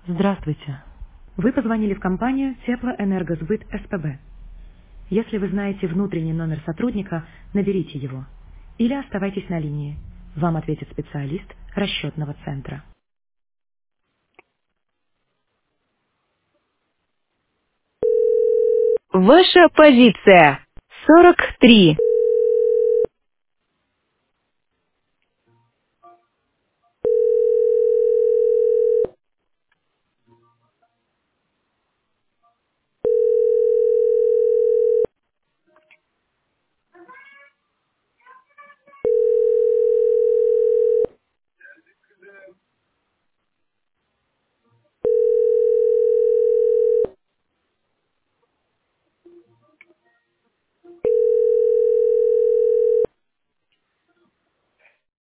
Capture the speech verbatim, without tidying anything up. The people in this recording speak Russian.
Здравствуйте. Вы позвонили в компанию Теплоэнергосбыт СПБ. Если вы знаете внутренний номер сотрудника, наберите его. Или оставайтесь на линии. Вам ответит специалист расчетного центра. Ваша позиция сорок три.